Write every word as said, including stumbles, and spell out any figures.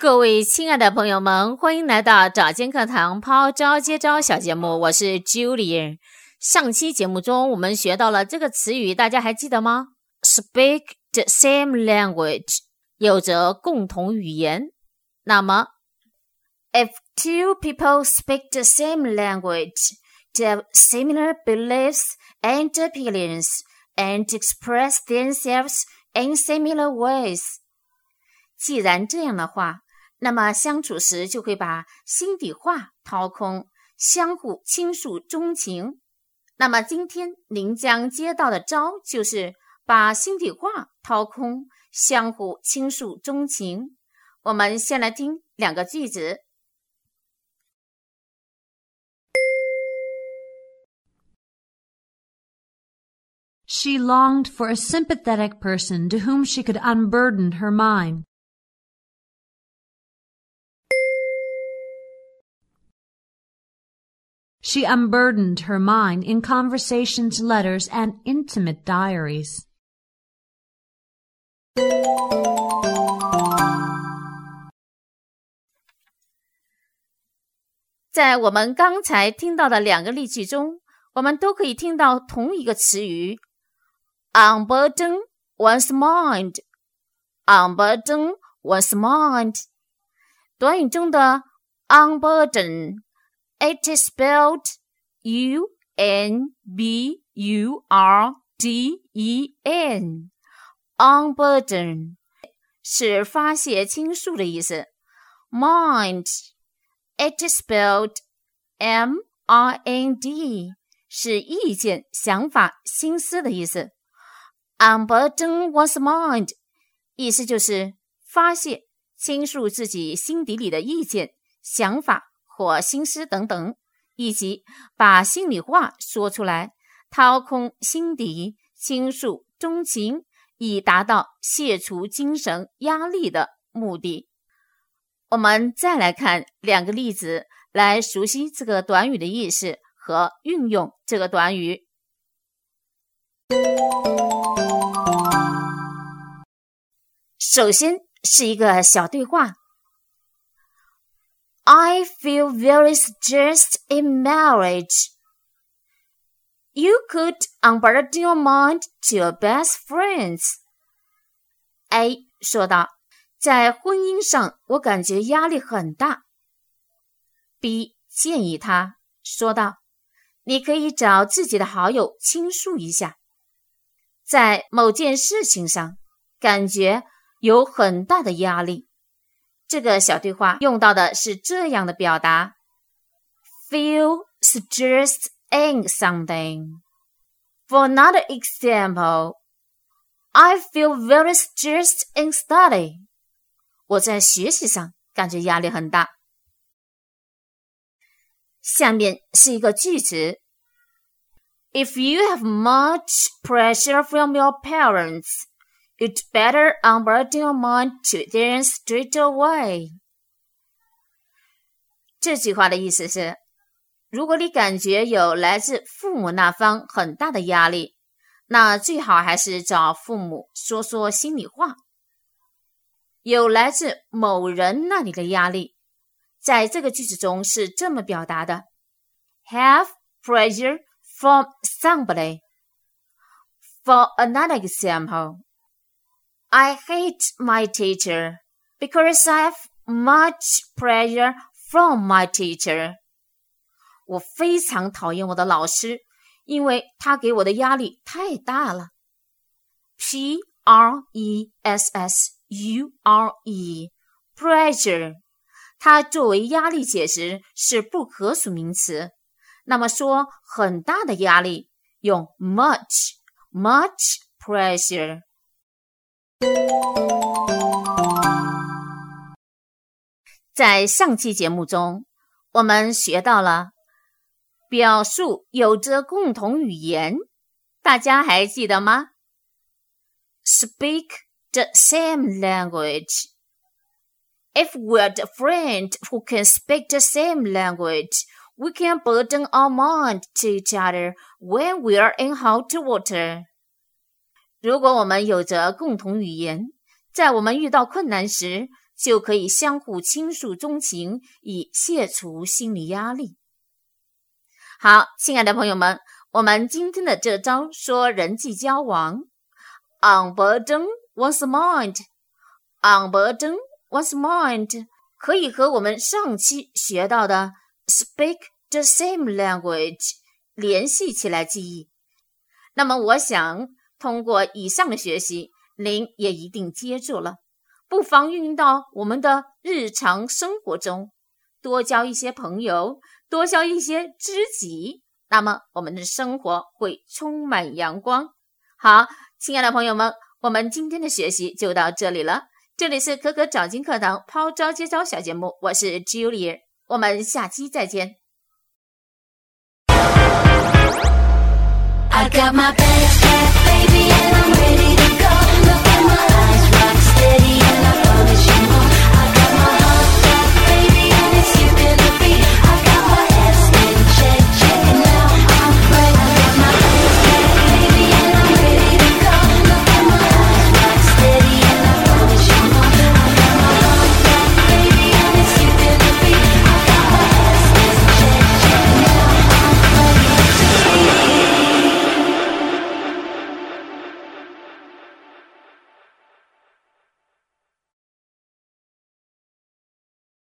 各位亲爱的朋友们，欢迎来到早间课堂抛招接招小节目，我是 Julie。 上期节目中我们学到了这个词语，大家还记得吗？ Speak the same language， 有着共同语言。那么 If two people speak the same language, they have similar beliefs and opinions and express themselves in similar ways。 既然这样的话，那么相处时就会把心底话掏空，相互倾诉衷情。那么今天您将接到的招就是把心底话掏空，相互倾诉衷情。我们先来听两个句子。 She longed for a sympathetic person to whom she could unburden her mind. She unburdened her mind in conversations, letters, and intimate diaries. 在我们刚才听到的两个例句中，我们都可以听到同一个词语 unburden one's mind。 unburden one's mind。 短语中的 unburden It is spelled U N B U R D E N. Unburden 是发泄倾诉的意思。Mind It is spelled M I N D 是意见、想法、心思的意思。Unburden one's mind 意思就是发泄、倾诉自己心底里的意见、想法或心思等等，以及把心里话说出来，掏空心底，倾诉衷情，以达到卸除精神压力的目的。我们再来看两个例子，来熟悉这个短语的意思和运用这个短语。首先是一个小对话。I feel very stressed in marriage. You could unburden your mind to your best friends. A 说道，在婚姻上我感觉压力很大。B 建议他说道，你可以找自己的好友倾诉一下。在某件事情上，感觉有很大的压力。这个小对话用到的是这样的表达 feel stressed in something. For another example, I feel very stressed in study. 我在学习上感觉压力很大。下面是一个句子 If you have much pressure from your parents,You'd better unburden your mind to them straight away. 这句话的意思是，如果你感觉有来自父母那方很大的压力，那最好还是找父母说说心里话。有来自某人那里的压力，在这个句子中是这么表达的 Have pressure from somebody. For another example,I hate my teacher because I have much pressure from my teacher. 我非常讨厌我的老师，因为他给我的压力太大了。P R E S S U R E Pressure 它作为压力解释是不可数名词，那么说很大的压力用 much much pressure。在上期节目中，我们学到了表述有着共同语言，大家还记得吗？ Speak the same language. If we're a friend who can speak the same language, we can burden our mind to each other when we are in hot water. 如果我们有着共同语言，在我们遇到困难时， 就可以相互倾诉衷情，以卸除心理压力。好，亲爱的朋友们，我们今天的这招说人际交往 Unburden one's mind Unburden one's mind 可以和我们上期学到的 Speak the same language 联系起来记忆。那么我想通过以上的学习，您也一定接住了，不妨运用到我们的日常生活中，多交一些朋友，多交一些知己，那么我们的生活会充满阳光。好，亲爱的朋友们，我们今天的学习就到这里了。这里是可可找金课堂抛招接招小节目，我是 Julia， 我们下期再见。 I got my best